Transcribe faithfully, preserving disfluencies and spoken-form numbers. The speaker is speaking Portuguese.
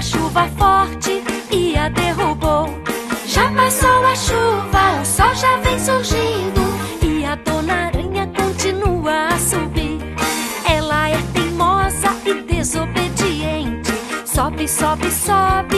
chuva forte e a derrubou. Já passou a chuva, o sol já vem surgindo e a dona aranha continua a subir. Ela é teimosa e desobediente, sobe, sobe, sobe